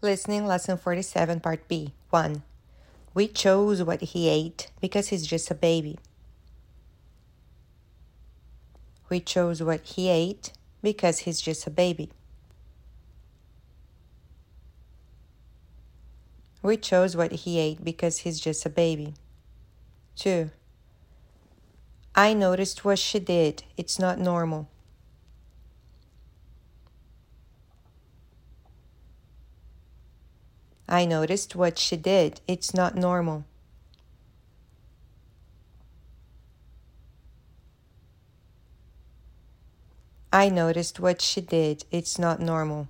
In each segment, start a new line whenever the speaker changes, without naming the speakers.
Listening Lesson 47, Part B. 1. We chose what he ate because he's just a baby. We chose what he ate because he's just a baby. We chose what he ate because he's just a baby. 2. I noticed what she did. It's not normal. I noticed what she did. It's not normal. I noticed what she did. It's not normal.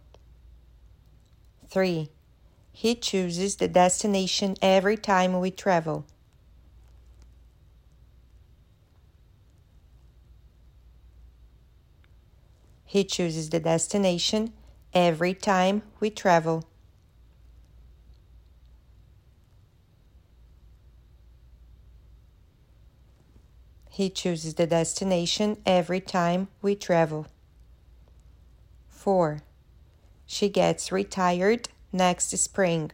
3. He chooses the destination every time we travel. He chooses the destination every time we travel. He chooses the destination every time we travel. 4. She gets retired next spring.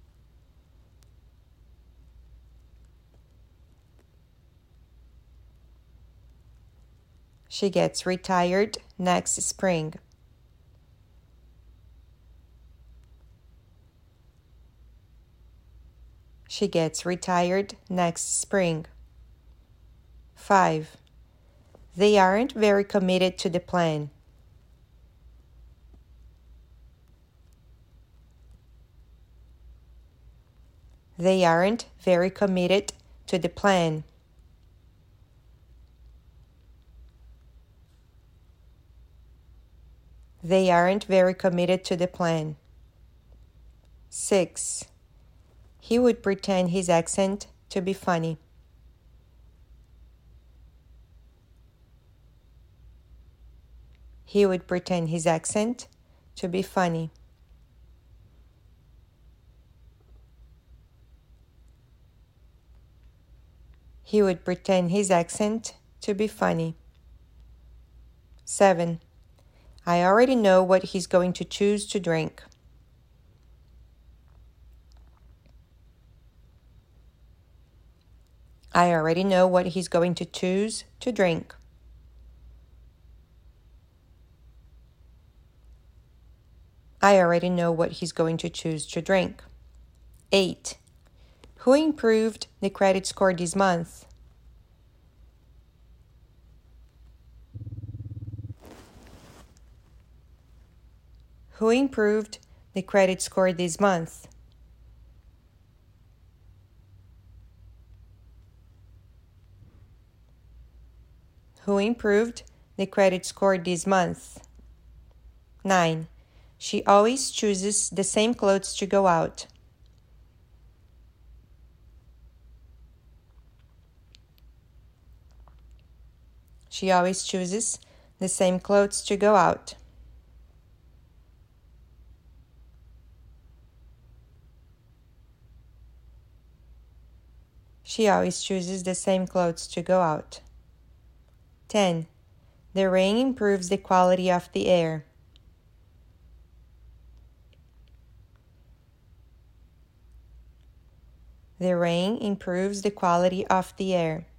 She gets retired next spring. She gets retired next spring. 5. They aren't very committed to the plan. They aren't very committed to the plan. They aren't very committed to the plan. 6. He would pretend his accent to be funny. He would pretend his accent to be funny. He would pretend his accent to be funny. 7. I already know what he's going to choose to drink. I already know what he's going to choose to drink. I already know what he's going to choose to drink. 8. Who improved the credit score this month? Who improved the credit score this month? Who improved the credit score this month? 9. She always chooses the same clothes to go out. She always chooses the same clothes to go out. She always chooses the same clothes to go out. 10. The rain improves the quality of the air. The rain improves the quality of the air.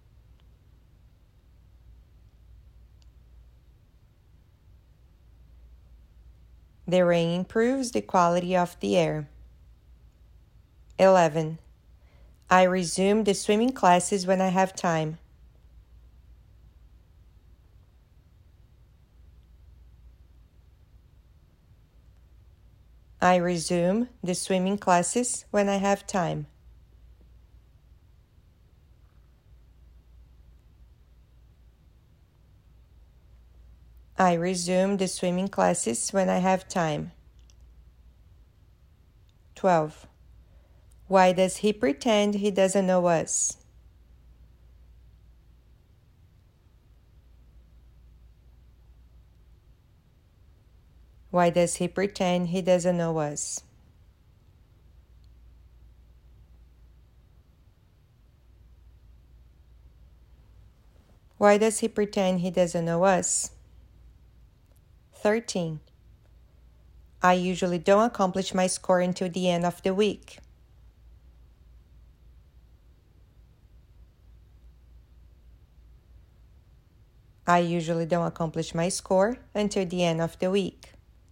The rain improves the quality of the air. 11. I resume the swimming classes when I have time. I resume the swimming classes when I have time. I resume the swimming classes when I have time. 12. Why does he pretend he doesn't know us? Why does he pretend he doesn't know us? Why does he pretend he doesn't know us? 13. I usually don't accomplish my score until the end of the week. I usually don't accomplish my score until the end of the week.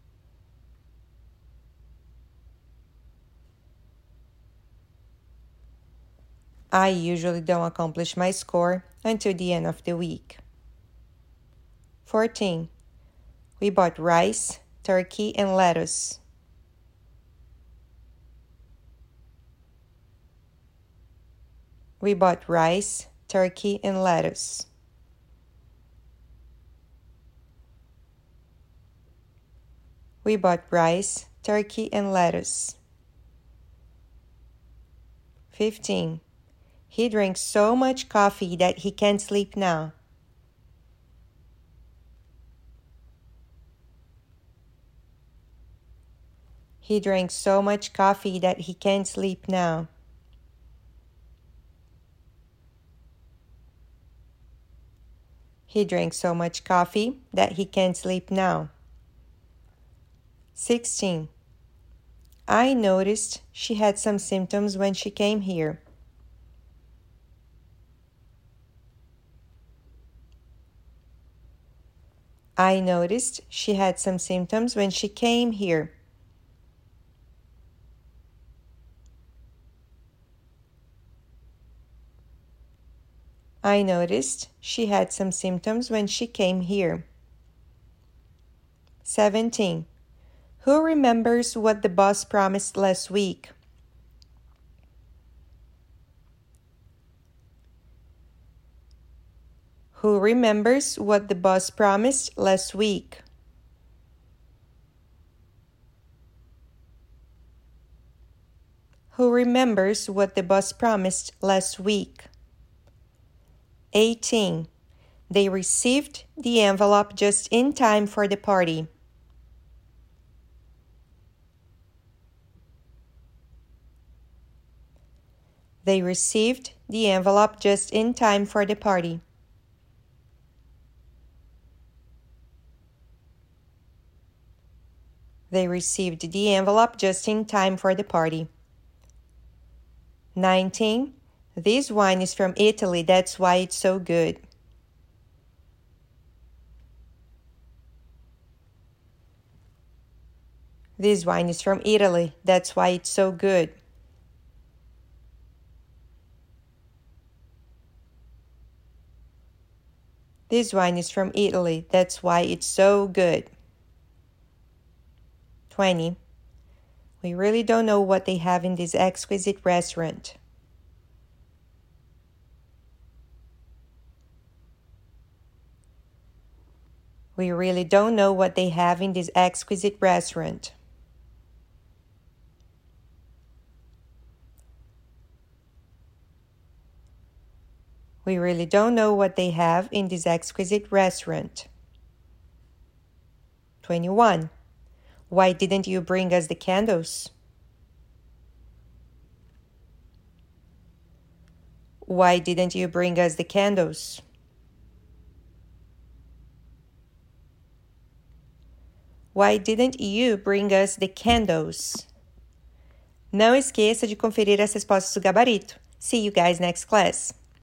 I usually don't accomplish my score until the end of the week. 14. We bought rice, turkey, and lettuce. We bought rice, turkey, and lettuce. We bought rice, turkey, and lettuce. 15. He drank so much coffee that he can't sleep now. He drank so much coffee that he can't sleep now. He drank so much coffee that he can't sleep now. 16. I noticed she had some symptoms when she came here. I noticed she had some symptoms when she came here. I noticed she had some symptoms when she came here. 17. Who remembers what the boss promised last week? Who remembers what the boss promised last week? Who remembers what the boss promised last week? 18. They received the envelope just in time for the party. They received the envelope just in time for the party. They received the envelope just in time for the party. 19. This wine is from Italy, that's why it's so good. This wine is from Italy, that's why it's so good. This wine is from Italy, that's why it's so good. 20. We really don't know what they have in this exquisite restaurant. We really don't know what they have in this exquisite restaurant. We really don't know what they have in this exquisite restaurant. 21. Why didn't you bring us the candles? Why didn't you bring us the candles? Why didn't you bring us the candles? Não esqueça de conferir as respostas do gabarito. See you guys next class.